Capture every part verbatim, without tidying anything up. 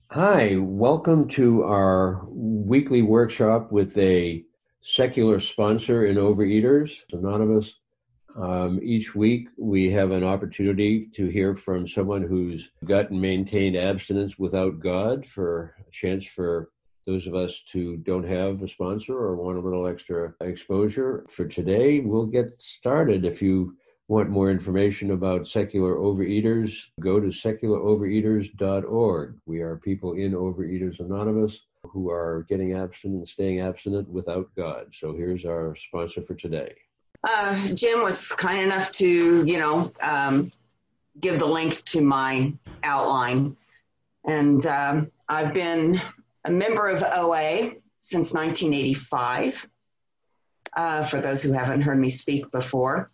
Hi, welcome to our weekly workshop with a secular sponsor in Overeaters Anonymous. Um, each week, we have an opportunity to hear from someone who's got and maintained abstinence without God, for a chance for those of us who don't have a sponsor or want a little extra exposure. For today, we'll get started. If you want more information about secular overeaters, go to secular overeaters dot org. We are people in Overeaters Anonymous who are getting abstinent and staying abstinent without God. So here's our sponsor for today. Uh, Jim was kind enough to, you know, um, give the link to my outline. And um, I've been a member of O A since nineteen eighty-five, uh, for those who haven't heard me speak before.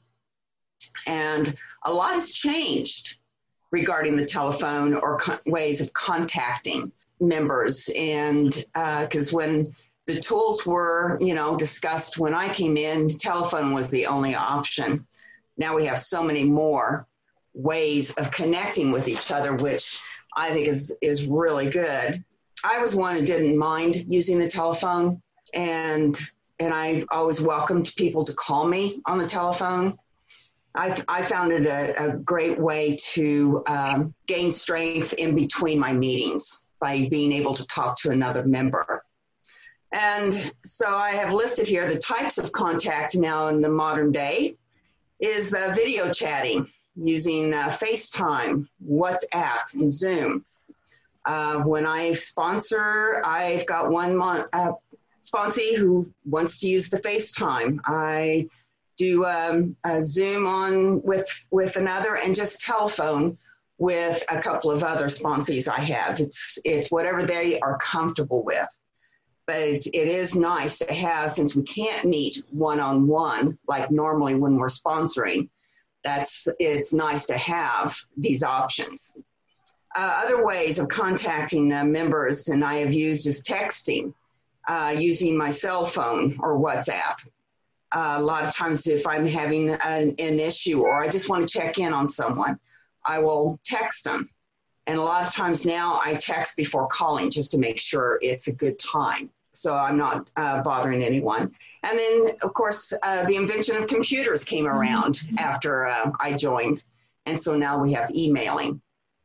And a lot has changed regarding the telephone or co- ways of contacting members. And because uh, when the tools were, you know, discussed when I came in, telephone was the only option. Now we have so many more ways of connecting with each other, which I think is, is really good. I was one who didn't mind using the telephone, and and I always welcomed people to call me on the telephone. I, I found it a, a great way to um, gain strength in between my meetings by being able to talk to another member. And so I have listed here the types of contact now in the modern day is uh, video chatting using uh, FaceTime, WhatsApp, and Zoom. Uh, when I sponsor, I've got one mon- uh, sponsee who wants to use the FaceTime. I do um, a Zoom on with, with another, and just telephone with a couple of other sponsees I have. It's, it's whatever they are comfortable with. But it's, it is nice to have, since we can't meet one-on-one like normally when we're sponsoring, that's, it's nice to have these options. Uh, other ways of contacting uh, members, and I have used, is texting, uh, using my cell phone or WhatsApp. Uh, a lot of times if I'm having an, an issue or I just want to check in on someone, I will text them. And a lot of times now I text before calling just to make sure it's a good time, so I'm not uh, bothering anyone. And then, of course, uh, the invention of computers came around mm-hmm. after uh, I joined. And so now we have emailing.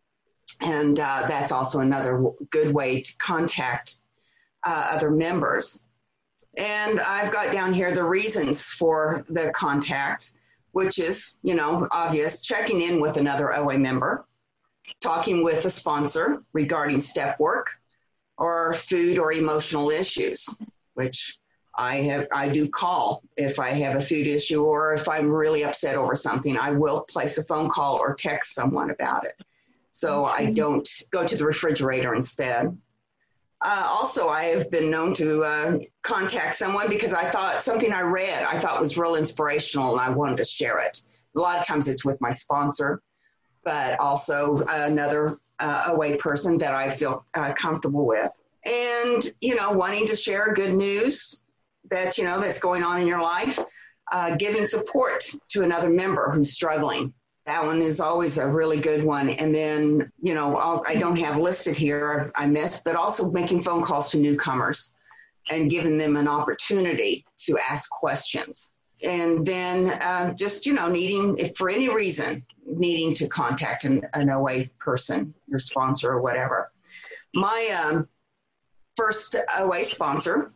And uh, that's also another w- good way to contact uh, other members. And I've got down here the reasons for the contact, which is, you know, obvious, checking in with another O A member, talking with a sponsor regarding step work or food or emotional issues, which I have, I do call if I have a food issue, or if I'm really upset over something, I will place a phone call or text someone about it. So I don't go to the refrigerator instead. Uh, also, I have been known to uh, contact someone because I thought something I read, I thought was real inspirational, and I wanted to share it. A lot of times it's with my sponsor, but also another uh, O A person that I feel uh, comfortable with. And, you know, wanting to share good news that, you know, that's going on in your life, uh, giving support to another member who's struggling. That one is always a really good one. And then, you know, I'll, I don't have listed here, I missed, but also making phone calls to newcomers and giving them an opportunity to ask questions. And then uh, just, you know, needing, if for any reason, needing to contact an, an O A person, your sponsor or whatever. My um, first O A sponsor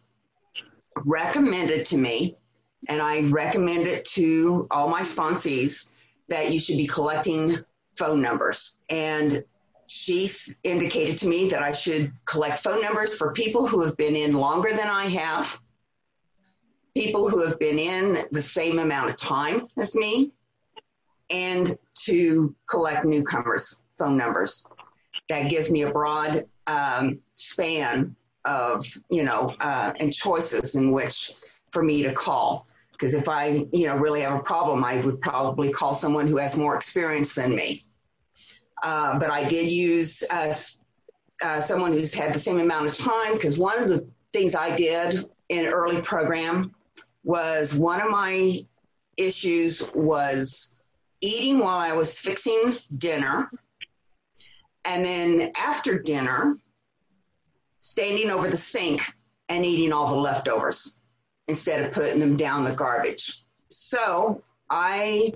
recommended to me, and I recommend it to all my sponsees, that you should be collecting phone numbers. And she indicated to me that I should collect phone numbers for people who have been in longer than I have, people who have been in the same amount of time as me, and to collect newcomers' phone numbers. That gives me a broad um, span of, you know, uh, and choices in which for me to call. Because if I, you know, really have a problem, I would probably call someone who has more experience than me. Uh, but I did use uh, uh, someone who's had the same amount of time, because one of the things I did in an early program was, one of my issues was eating while I was fixing dinner. And then after dinner, standing over the sink and eating all the leftovers instead of putting them down the garbage. So I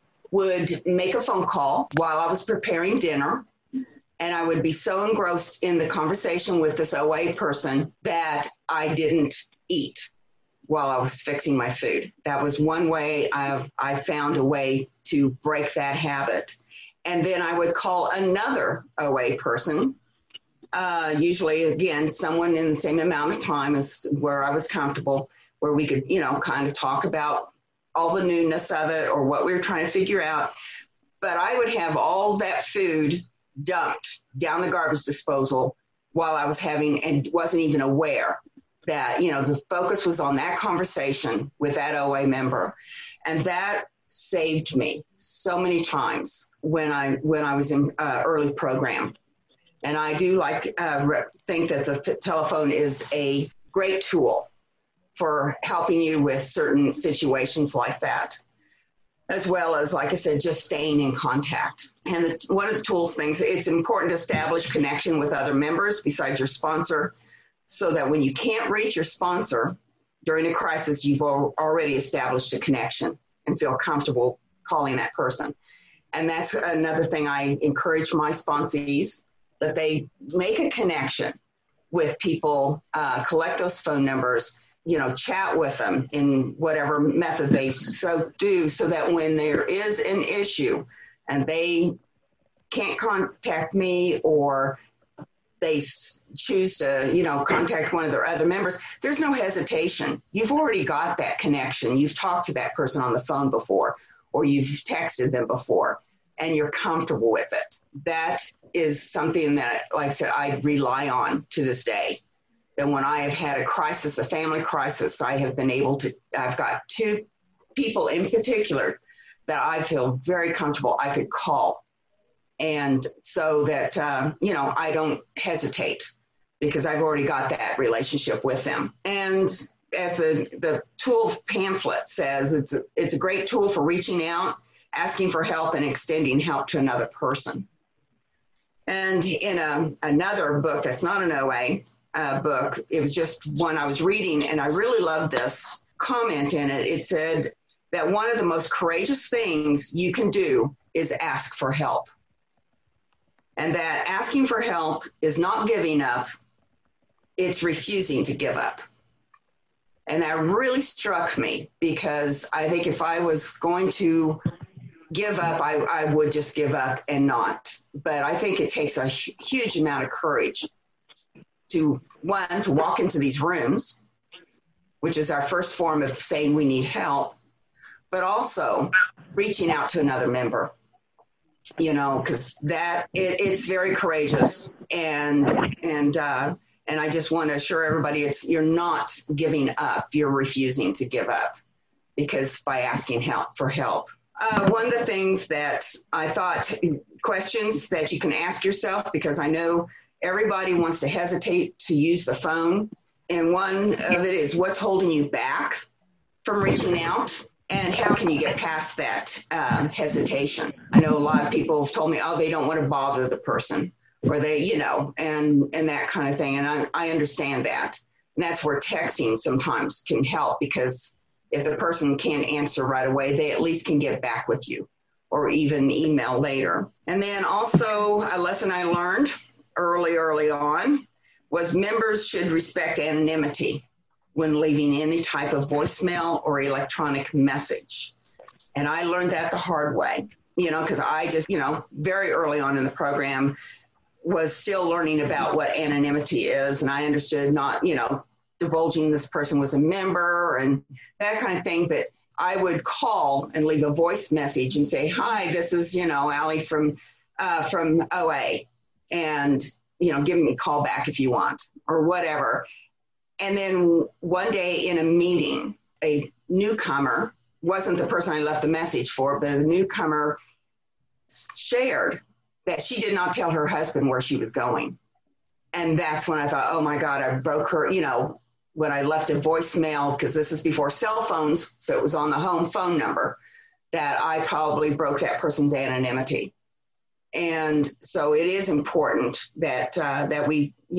would make a phone call while I was preparing dinner, and I would be so engrossed in the conversation with this O A person that I didn't eat while I was fixing my food. That was one way I've, I found a way to break that habit. And then I would call another O A person, uh, usually, again, someone in the same amount of time as where I was comfortable, where we could, you know, kind of talk about all the newness of it or what we were trying to figure out. But I would have all that food dumped down the garbage disposal while I was having, and wasn't even aware that, you know, the focus was on that conversation with that O A member. And that saved me so many times when I, when I was in uh, early program. And I do like, uh, think that the telephone is a great tool for helping you with certain situations like that, as well as, like I said, just staying in contact. And the, one of the tools things, it's important to establish connection with other members besides your sponsor, so that when you can't reach your sponsor during a crisis, you've al- already established a connection and feel comfortable calling that person. And that's another thing I encourage my sponsees, that they make a connection with people, uh, collect those phone numbers, you know, chat with them in whatever method they so do, so that when there is an issue and they can't contact me, or they s- choose to, you know, contact one of their other members, there's no hesitation. You've already got that connection. You've talked to that person on the phone before, or you've texted them before, and you're comfortable with it. That is something that, like I said, I rely on to this day. And when I have had a crisis, a family crisis, I have been able to, I've got two people in particular that I feel very comfortable I could call. And so that, uh, you know, I don't hesitate because I've already got that relationship with them. And as the, the tool pamphlet says, it's a, it's a great tool for reaching out, asking for help, and extending help to another person. And in a, another book that's not an O A uh, book, it was just one I was reading, and I really loved this comment in it. It said that one of the most courageous things you can do is ask for help. And that asking for help is not giving up, it's refusing to give up. And that really struck me, because I think if I was going to give up, I, I would just give up and not. But I think it takes a huge amount of courage to, one, to walk into these rooms, which is our first form of saying we need help, but also reaching out to another member. You know, because that it, it's very courageous, and and uh, and I just want to assure everybody, it's you're not giving up, you're refusing to give up, because by asking help for help. Uh, one of the things that I thought, questions that you can ask yourself, because I know everybody wants to hesitate to use the phone, and one of it is, what's holding you back from reaching out? And how can you get past that uh, hesitation? I know a lot of people have told me, oh, they don't want to bother the person, or they, you know, and, and that kind of thing. And I, I understand that. And that's where texting sometimes can help, because if the person can't answer right away, they at least can get back with you, or even email later. And then also a lesson I learned early, early on was members should respect anonymity when leaving any type of voicemail or electronic message. And I learned that the hard way, you know, because I just, you know, very early on in the program was still learning about what anonymity is. And I understood not, you know, divulging this person was a member and that kind of thing. But I would call and leave a voice message and say, hi, this is, you know, Allie from, uh, from O A. And, you know, give me a call back if you want, or whatever. And then one day in a meeting, a newcomer, wasn't the person I left the message for, but a newcomer shared that she did not tell her husband where she was going. And that's when I thought, oh my God, I broke her, you know, when I left a voicemail, because this is before cell phones, so it was on the home phone number, that I probably broke that person's anonymity. And so it is important that uh, that we, you know,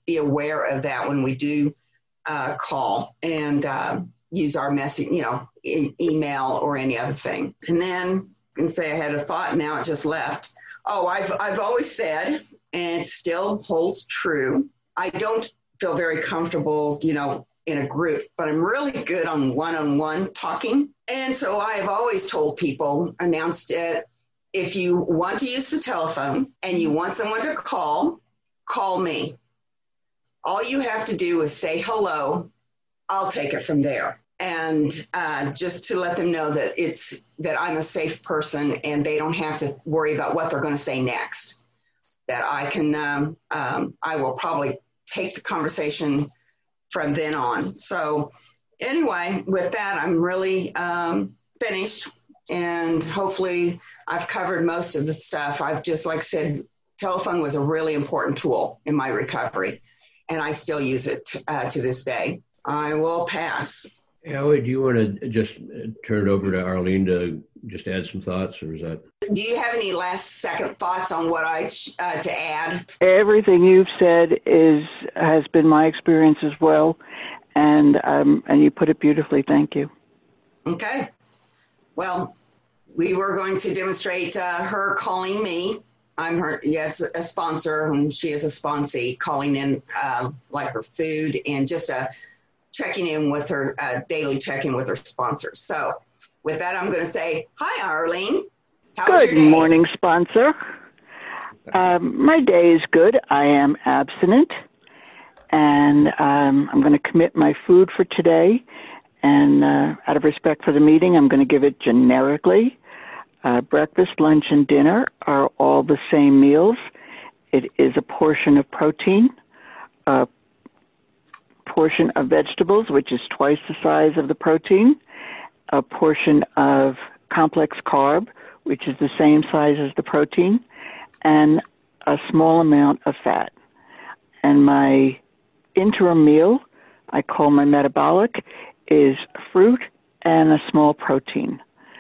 be aware of that when we do uh, call and uh, use our message, you know, e- email or any other thing. And then I can say I had a thought, now it just left. Oh, I've I've always said, and it still holds true, I don't feel very comfortable, you know, in a group, but I'm really good on one-on-one talking. And so I've always told people, announced it, if you want to use the telephone and you want someone to call, call me. All you have to do is say hello. I'll take it from there. And uh, just to let them know that it's that I'm a safe person and they don't have to worry about what they're going to say next. That I can, um, um, I will probably take the conversation from then on. So anyway, with that, I'm really um, finished. And hopefully I've covered most of the stuff. I've just, like I said, telephone was a really important tool in my recovery, and I still use it uh, to this day. I will pass. Howie, do you want to just turn it over to Arlene to just add some thoughts, or is that? Do you have any last second thoughts on what I uh, to add? Everything you've said is has been my experience as well, and um, and you put it beautifully. Thank you. Okay. Well, we were going to demonstrate uh, her calling me. I'm her, yes, a sponsor, and she is a sponsee, calling in uh, like her food and just uh, checking in with her, uh, daily check-in with her sponsors. So with that, I'm going to say, hi, Arlene. How was your Good day? morning, sponsor. Um, my day is good. I am abstinent, and um, I'm going to commit my food for today. And uh, out of respect for the meeting, I'm going to give it generically. Uh, breakfast, lunch, and dinner are all the same meals. It is a portion of protein, a portion of vegetables, which is twice the size of the protein, a portion of complex carb, which is the same size as the protein, and a small amount of fat. And my interim meal, I call my metabolic, is fruit and a small protein.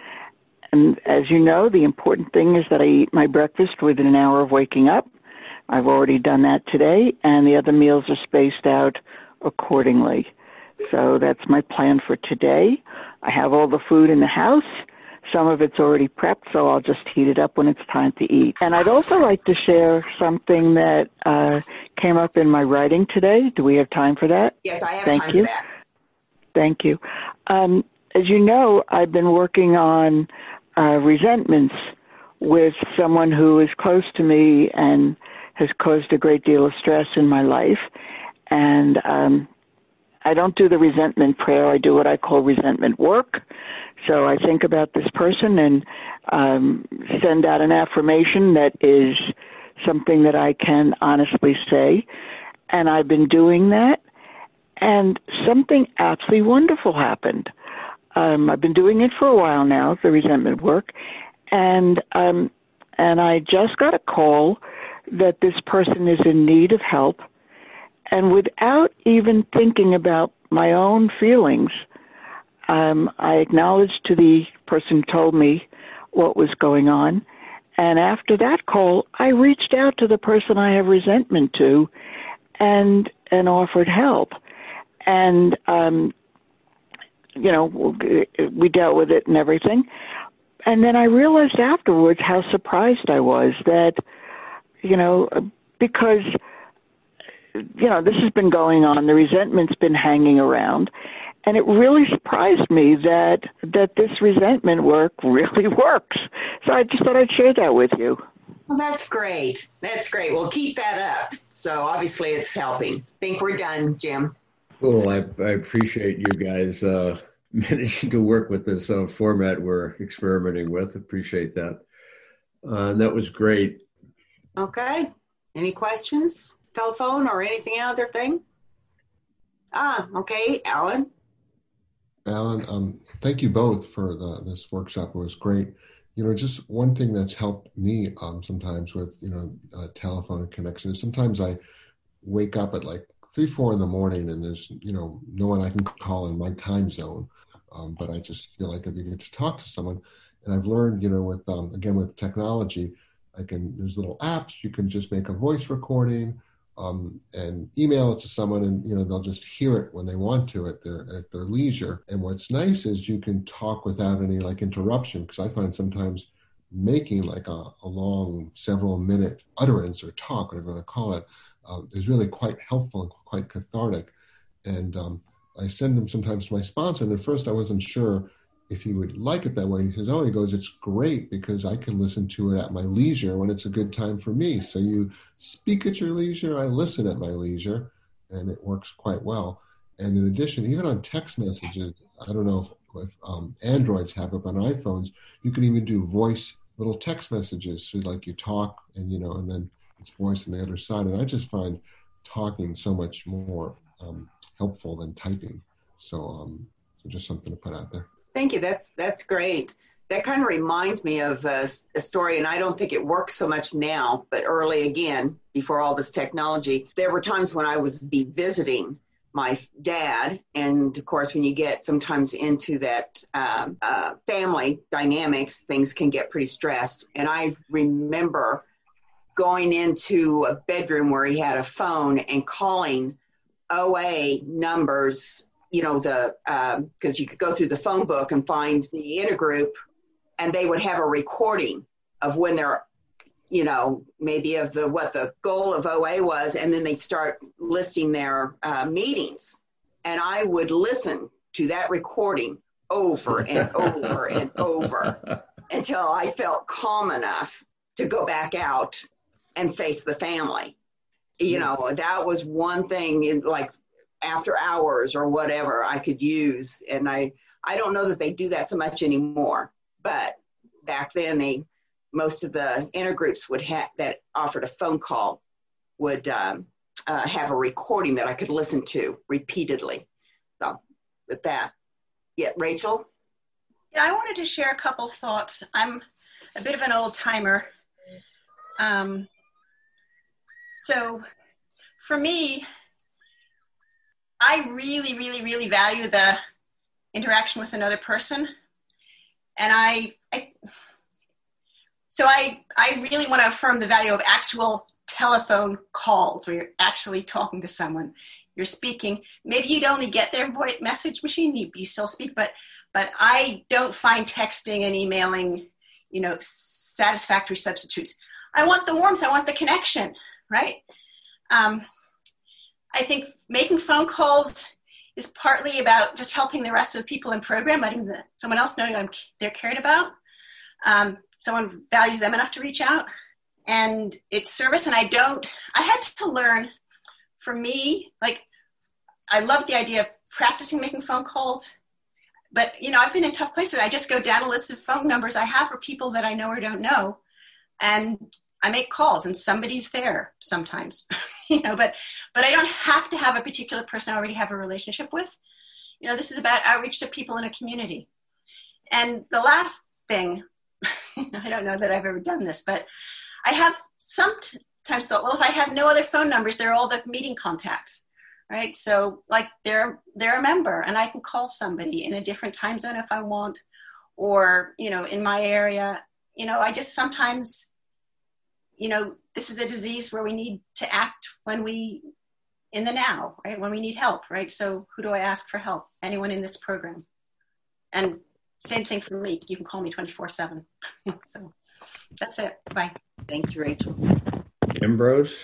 And as you know, the important thing is that I eat my breakfast within an hour of waking up. I've already done that today, and the other meals are spaced out accordingly. So that's my plan for today. I have all the food in the house. Some of it's already prepped, so I'll just heat it up when it's time to eat. And I'd also like to share something that uh, came up in my writing today. Do we have time for that? Yes, I have Thank time you. for that. Thank you. Um, as you know, I've been working on uh, resentments with someone who is close to me and has caused a great deal of stress in my life. And um, I don't do the resentment prayer. I do what I call resentment work. So I think about this person and um, send out an affirmation that is something that I can honestly say. And I've been doing that. And something absolutely wonderful happened. Um, I've been doing it for a while now, the resentment work, and um, and I just got a call that this person is in need of help, and without even thinking about my own feelings, um, I acknowledged to the person who told me what was going on, and after that call, I reached out to the person I have resentment to, and and offered help. And, um, you know, we dealt with it and everything. And then I realized afterwards how surprised I was that, you know, because, you know, this has been going on. The resentment's been hanging around. And it really surprised me that that this resentment work really works. So I just thought I'd share that with you. Well, that's great. That's great. We'll keep that up. So obviously it's helping. I think we're done, Jim. Cool. I, I appreciate you guys uh, managing to work with this uh, format we're experimenting with. Appreciate that. Uh, and that was great. Okay. Any questions? Telephone or anything other thing? Ah, okay. Alan. Alan, um, thank you both for the, this workshop. It was great. You know, just one thing that's helped me um, sometimes with, you know, uh, telephone connection is sometimes I wake up at like three, four in the morning, and there's, you know, no one I can call in my time zone. Um, but I just feel like it'd be good to talk to someone. And I've learned, you know, with, um, again, with technology, I can, there's little apps, you can just make a voice recording, um, and email it to someone, and you know they'll just hear it when they want to at their at their leisure. And what's nice is you can talk without any like interruption, because I find sometimes making like a, a long several minute utterance or talk, whatever you want to call it, um, is really quite helpful and quite cathartic. And um, I send them sometimes to my sponsor, and at first I wasn't sure if he would like it that way. He says, oh, he goes, it's great because I can listen to it at my leisure when it's a good time for me. So you speak at your leisure, I listen at my leisure, and it works quite well. And in addition, even on text messages, I don't know if, if um, Androids have it, but on iPhones, you can even do voice little text messages. So like you talk and, you know, and then it's voice on the other side. And I just find talking so much more um, helpful than typing. So, um, so just something to put out there. Thank you. That's that's great. That kind of reminds me of a, a story, and I don't think it works so much now, but early again, before all this technology, there were times when I was be visiting my dad, and of course, when you get sometimes into that um, uh, family dynamics, things can get pretty stressed. And I remember going into a bedroom where he had a phone and calling O A numbers, you know, the, um, because you could go through the phone book and find the intergroup, and they would have a recording of when they're, you know, maybe of the, what the goal of O A was, and then they'd start listing their uh, meetings. And I would listen to that recording over and over and over until I felt calm enough to go back out and face the family. You know, that was one thing in like after hours or whatever I could use. And I, I don't know that they do that so much anymore, but back then they, most of the intergroups would have that offered a phone call would um, uh, have a recording that I could listen to repeatedly. So with that, yeah, Rachel? Yeah, I wanted to share a couple thoughts. I'm a bit of an old timer. Um, so for me, I really, really, really value the interaction with another person. And I, I so I, I really want to affirm the value of actual telephone calls where you're actually talking to someone. You're speaking. Maybe you'd only get their voice message machine. You, you still speak, but but I don't find texting and emailing, you know, satisfactory substitutes. I want the warmth. I want the connection, right? Um, I think making phone calls is partly about just helping the rest of the people in the program, letting the, someone else know I'm, they're cared about. Um, someone values them enough to reach out. And it's service, and I don't, I had to learn, for me, like, I love the idea of practicing making phone calls. But, you know, I've been in tough places. I just go down a list of phone numbers I have for people that I know or don't know. And I make calls, and somebody's there sometimes, you know, but, but I don't have to have a particular person I already have a relationship with. You know, this is about outreach to people in a community. And the last thing, I don't know that I've ever done this, but I have sometimes thought, well, if I have no other phone numbers, they're all the meeting contacts, right? So like they're, they're a member, and I can call somebody in a different time zone if I want, or, you know, in my area. You know, I just sometimes, you know, this is a disease where we need to act when we, in the now, right? When we need help, right? So who do I ask for help? Anyone in this program. And same thing for me. You can call me twenty-four seven. So that's it. Bye. Thank you, Rachel. Ambrose?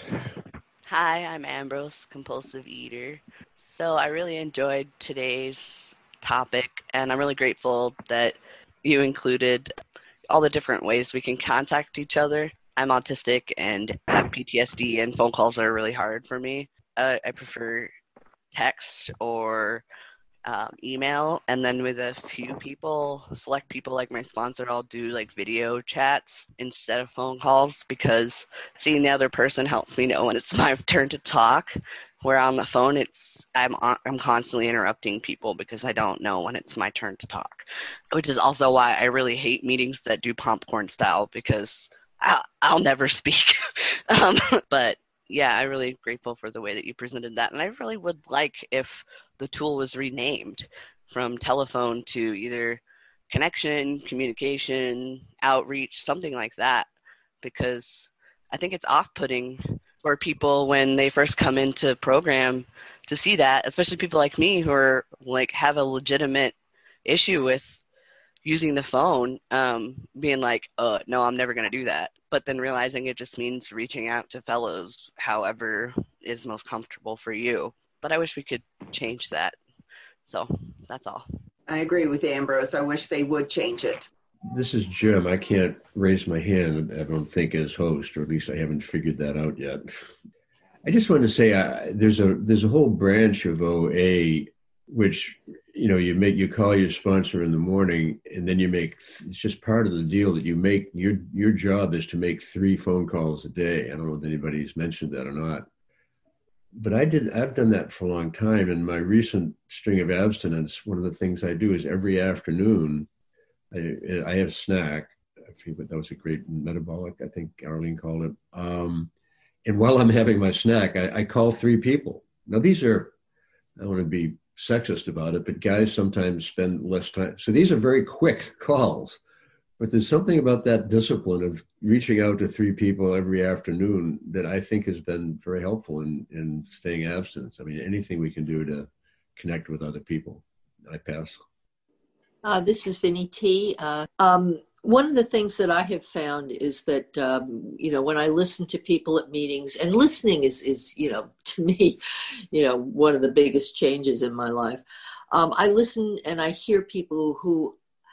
Hi, I'm Ambrose, compulsive eater. So I really enjoyed today's topic, and I'm really grateful that you included all the different ways we can contact each other. I'm autistic and have P T S D, and phone calls are really hard for me. Uh, I prefer text or um, email, and then with a few people, select people like my sponsor, I'll do like video chats instead of phone calls, because seeing the other person helps me know when it's my turn to talk. Where on the phone, it's I'm I'm constantly interrupting people because I don't know when it's my turn to talk, which is also why I really hate meetings that do popcorn style, because I'll, I'll never speak. um, but yeah, I'm really grateful for the way that you presented that, and I really would like if the tool was renamed from telephone to either connection, communication, outreach, something like that, because I think it's off-putting for people when they first come into program to see that, especially people like me who are like have a legitimate issue with using the phone, um, being like, oh, no, I'm never going to do that. But then realizing it just means reaching out to fellows, however is most comfortable for you. But I wish we could change that. So that's all. I agree with Ambrose. I wish they would change it. This is Jim. I can't raise my hand, I don't think, as host, or at least I haven't figured that out yet. I just wanted to say uh, there's a there's a whole branch of O A which, you know, you make you call your sponsor in the morning, and then you make, it's just part of the deal that you make, your your job is to make three phone calls a day. I don't know if anybody's mentioned that or not. But I did, I've done that for a long time. In my recent string of abstinence, one of the things I do is every afternoon, I, I have a snack. I forget, that was a great metabolic, I think Arlene called it. Um, and while I'm having my snack, I, I call three people. Now these are, I don't want to be sexist about it, but guys sometimes spend less time. So these are very quick calls. But there's something about that discipline of reaching out to three people every afternoon that I think has been very helpful in, in staying abstinent. I mean, anything we can do to connect with other people. I pass. Uh, this is Vinnie T. Uh, um, one of the things that I have found is that, um, you know, when I listen to people at meetings, and listening is, is, you know, to me, you know, one of the biggest changes in my life. Um, I listen and I hear people who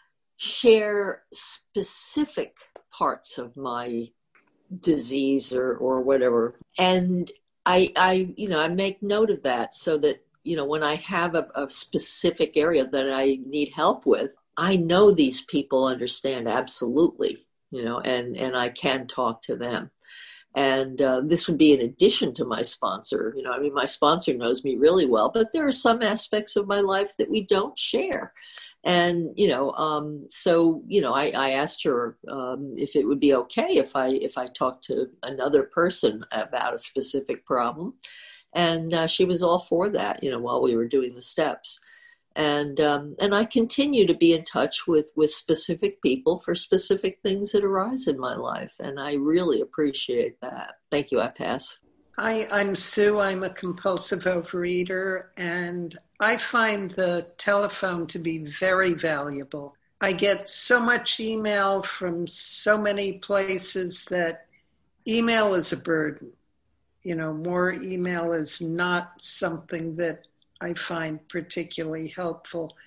share specific parts of my disease or, or whatever. And I, I, you know, I make note of that so that, you know, when I have a, a specific area that I need help with, I know these people understand absolutely, you know, and, and I can talk to them. And uh, this would be in addition to my sponsor. You know, I mean, my sponsor knows me really well, but there are some aspects of my life that we don't share. And, you know, um, so, you know, I, I asked her um, if it would be okay if I if I talked to another person about a specific problem. And uh, she was all for that, you know, while we were doing the steps. And um, and I continue to be in touch with, with specific people for specific things that arise in my life. And I really appreciate that. Thank you. I pass. Hi, I'm Sue. I'm a compulsive overeater, and I find the telephone to be very valuable. I get so much email from so many places that email is a burden. You know, more email is not something that I find particularly helpful.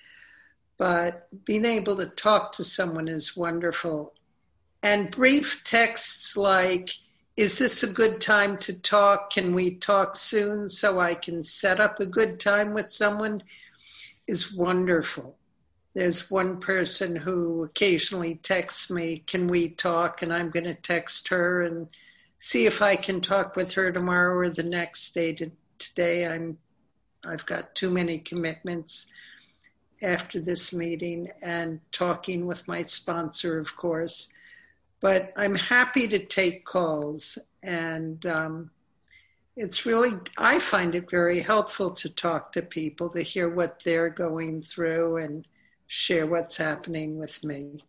But being able to talk to someone is wonderful. And brief texts like, is this a good time to talk? Can we talk soon so I can set up a good time with someone? Is wonderful. There's one person who occasionally texts me, can we talk? And I'm going to text her and see if I can talk with her tomorrow or the next day. Today I'm, I've got too many commitments after this meeting and talking with my sponsor, of course. But I'm happy to take calls, and um, it's really, I find it very helpful to talk to people, to hear what they're going through and share what's happening with me.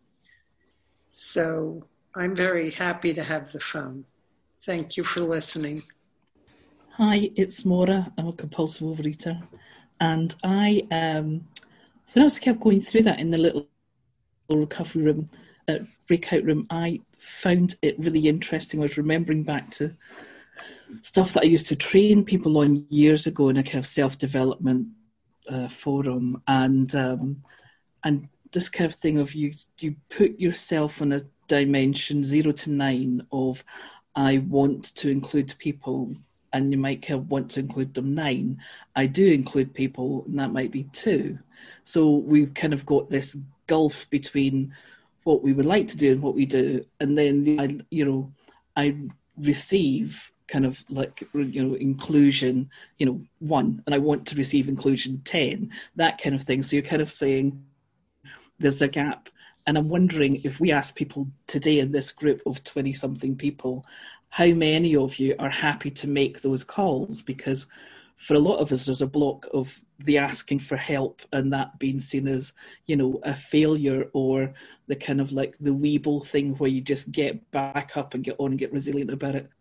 So I'm very happy to have the phone. Thank you for listening. Hi, it's Maura. I'm a compulsive overeater. And I, um, when I was kept going through that in the little recovery room, uh, breakout room, I found it really interesting. I was remembering back to stuff that I used to train people on years ago in a kind of self-development uh, forum, and um, and this kind of thing of you you put yourself on a dimension zero to nine of I want to include people, and you might kind of want to include them nine. I do include people, and that might be two. So we've kind of got this gulf between what we would like to do and what we do, and then I, you know, I receive kind of like, you know, inclusion, you know, one, and I want to receive inclusion ten, that kind of thing. So you're kind of saying there's a gap, and I'm wondering if we ask people today in this group of twenty something people, how many of you are happy to make those calls? Because for a lot of us, there's a block of the asking for help and that being seen as, you know, a failure, or the kind of like the Weeble thing where you just get back up and get on and get resilient about it.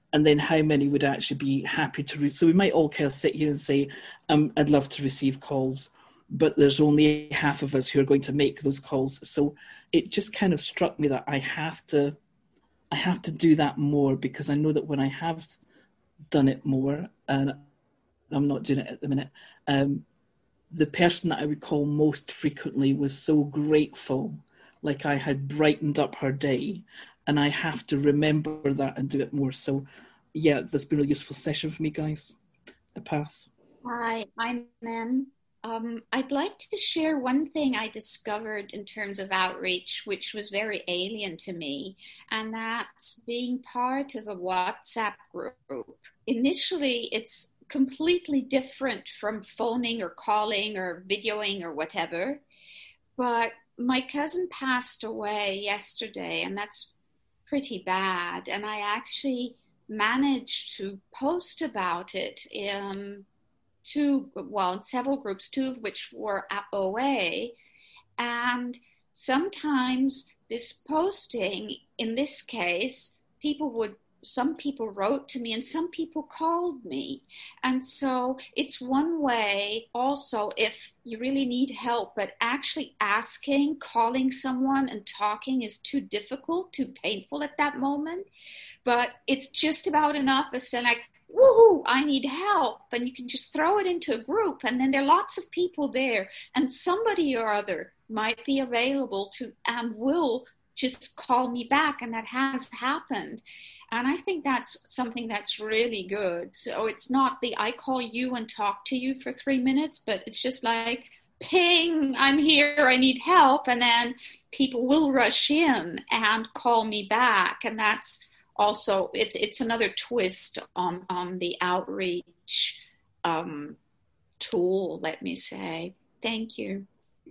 and then how many would actually be happy to read. So we might all kind of sit here and say, um, I'd love to receive calls, but there's only half of us who are going to make those calls. So it just kind of struck me that I have to, I have to do that more, because I know that when I have done it more, and I'm not doing it at the minute, um, the person that I would call most frequently was so grateful, like I had brightened up her day. And I have to remember that and do it more. So, yeah, that's been a useful session for me, guys. I pass. Hi, I'm Mem. Um, I'd like to share one thing I discovered in terms of outreach, which was very alien to me, and that's being part of a WhatsApp group. Initially, it's completely different from phoning or calling or videoing or whatever. But my cousin passed away yesterday, and that's pretty bad, and I actually managed to post about it in two, well, in several groups, two of which were at O A, and sometimes this posting, in this case, people would, some people wrote to me and some people called me, and so it's one way also if you really need help, but actually asking, calling someone and talking is too difficult, too painful at that moment, but it's just about enough as saying like, woohoo, I need help, and you can just throw it into a group, and then there are lots of people there, and somebody or other might be available to and will just call me back, and that has happened. And I think that's something that's really good. So it's not the I call you and talk to you for three minutes, but it's just like, ping, I'm here, I need help. And then people will rush in and call me back. And that's also, it's it's another twist on, on the outreach um, tool, let me say. Thank you.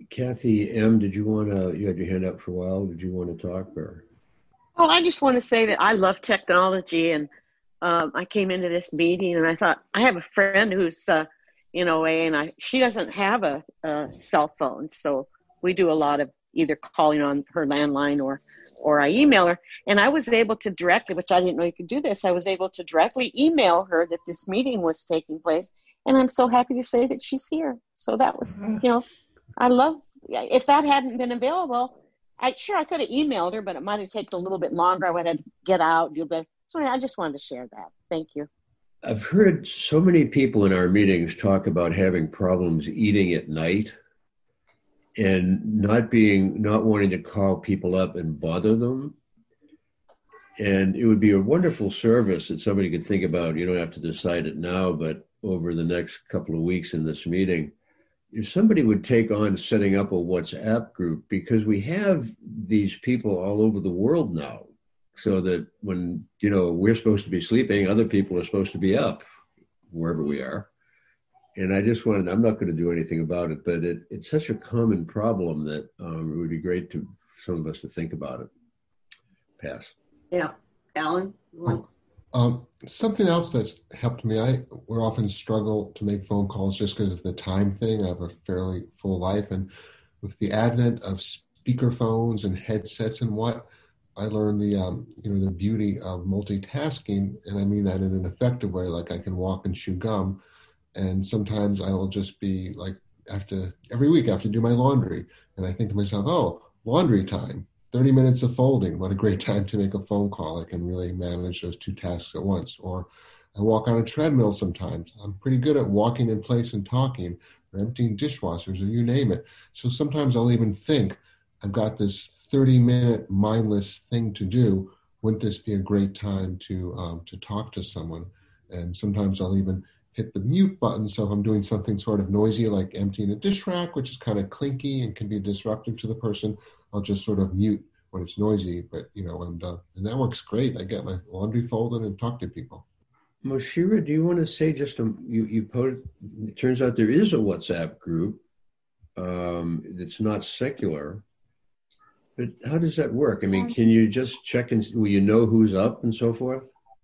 Kathy M., did you want to, you had your hand up for a while. Did you want to talk or? Well, I just want to say that I love technology, and um, I came into this meeting and I thought, I have a friend who's uh, in O A, and I, she doesn't have a, a cell phone. So we do a lot of either calling on her landline or, or I email her. And I was able to directly, which I didn't know you could do this, I was able to directly email her that this meeting was taking place. And I'm so happy to say that she's here. So that was, you know, I love, if that hadn't been available, I sure I could have emailed her, but it might have taken a little bit longer. I would have to get out. So I just wanted to share that. Thank you. I've heard so many people in our meetings talk about having problems eating at night and not being, not wanting to call people up and bother them. And it would be a wonderful service that somebody could think about. You don't have to decide it now, but over the next couple of weeks in this meeting, if somebody would take on setting up a WhatsApp group, because we have these people all over the world now, so that when, you know, we're supposed to be sleeping, other people are supposed to be up wherever we are. And I just wanted, I'm not going to do anything about it, but it, it's such a common problem that um, it would be great to some of us to think about it. Pass. Yeah. Alan? Um, something else that's helped me, I would often struggle to make phone calls just because of the time thing. I have a fairly full life. And with the advent of speaker phones and headsets and what, I learned the, um, you know, the beauty of multitasking. And I mean that in an effective way, like I can walk and chew gum. And sometimes I will just be like, I have to, every week I have to do my laundry. And I think to myself, oh, laundry time. thirty minutes of folding. What a great time to make a phone call. I can really manage those two tasks at once. Or I walk on a treadmill sometimes. I'm pretty good at walking in place and talking, or emptying dishwashers, or you name it. So sometimes I'll even think, I've got this thirty minute mindless thing to do. Wouldn't this be a great time to um, to talk to someone? And sometimes I'll even hit the mute button. So if I'm doing something sort of noisy, like emptying a dish rack, which is kind of clinky and can be disruptive to the person, I'll just sort of mute when it's noisy, but you know, and uh, and that works great. I get my laundry folded and talk to people. Moshira, do you want to say just a, you you put, it turns out there is a WhatsApp group um, that's not secular, but how does that work? I mean, can you just check and will you know who's up and so forth?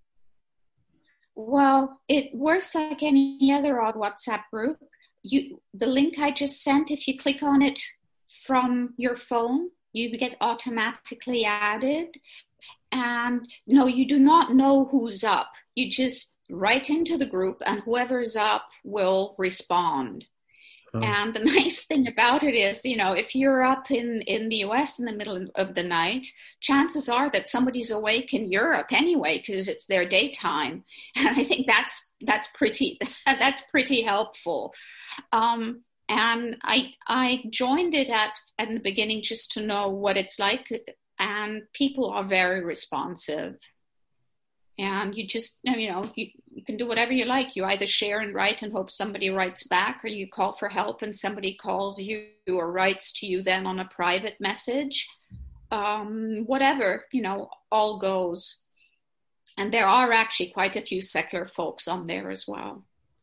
Well, it works like any other odd WhatsApp group. You, the link I just sent, if you click on it from your phone, you get automatically added. And no, you do not know who's up. You just write into the group and whoever's up will respond. Oh. And the nice thing about it is, you know, if you're up in, in the U S in the middle of the night, chances are that somebody's awake in Europe anyway, because it's their daytime. And I think that's that's pretty that's pretty helpful. Um, and I I joined it at at the beginning just to know what it's like, and people are very responsive. And you just, you know, you, you can do whatever you like. You either share and write and hope somebody writes back, or you call for help and somebody calls you or writes to you then on a private message. Um, whatever, you know, all goes. And there are actually quite a few secular folks on there as well.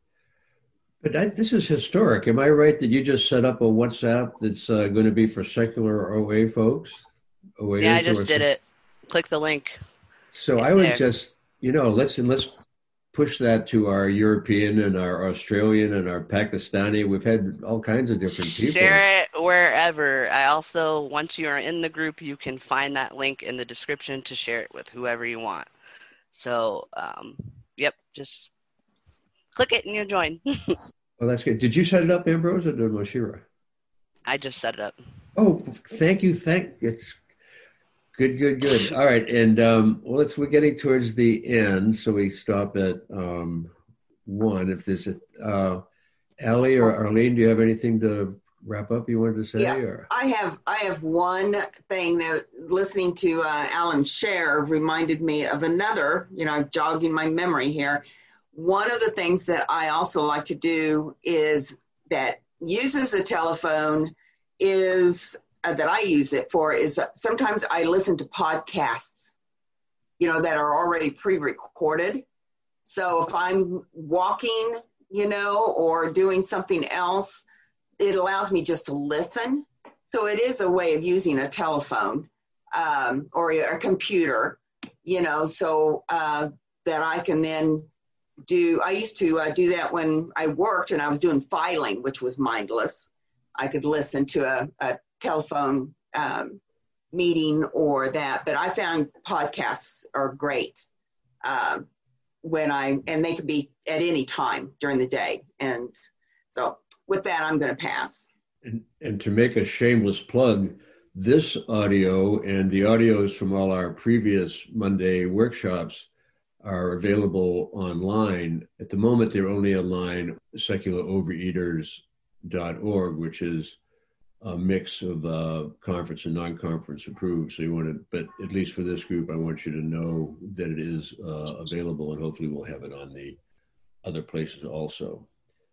But I, this is historic. Am I right that you just set up a WhatsApp that's uh, going to be for secular O A folks? O A yeah, I just did it. Click the link. So it's I would there. just, you know, let's and let's push that to our European and our Australian and our Pakistani. We've had all kinds of different people. Share it wherever. I also, once you are in the group, you can find that link in the description to share it with whoever you want. So, um, yep, just click it and you'll join. Oh, that's good. Did you set it up, Ambrose, or did Moshira? I just set it up. Oh, thank you. Thank it's good, good, good. All right, and um, well, it's we're getting towards the end, so we stop at um, one. If there's a uh, Allie or Arlene, do you have anything to wrap up you wanted to say? Yeah, or? I have. I have one thing that listening to uh, Alan share reminded me of another. You know, jogging my memory here. One of the things that I also like to do is that uses a telephone is uh, that I use it for is uh, sometimes I listen to podcasts, you know, that are already pre-recorded. So if I'm walking, you know, or doing something else, it allows me just to listen. So it is a way of using a telephone um, or a computer, you know, so uh, that I can then do, I used to uh, do that when I worked and I was doing filing, which was mindless. I could listen to a, a telephone um, meeting or that, but I found podcasts are great um, when I, and they could be at any time during the day. And so with that, I'm going to pass. And, and to make a shameless plug, this audio and the audios from all our previous Monday workshops are available online. At the moment, they're only online, secular overeaters dot org, which is a mix of uh, conference and non-conference approved. So you want to, but at least for this group, I want you to know that it is uh, available, and hopefully we'll have it on the other places also.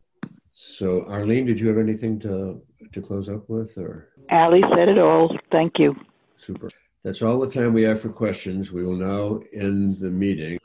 So Arlene, did you have anything to to close up with? Or Allie said it all. Thank you. Super. That's all the time we have for questions. We will now end the meeting.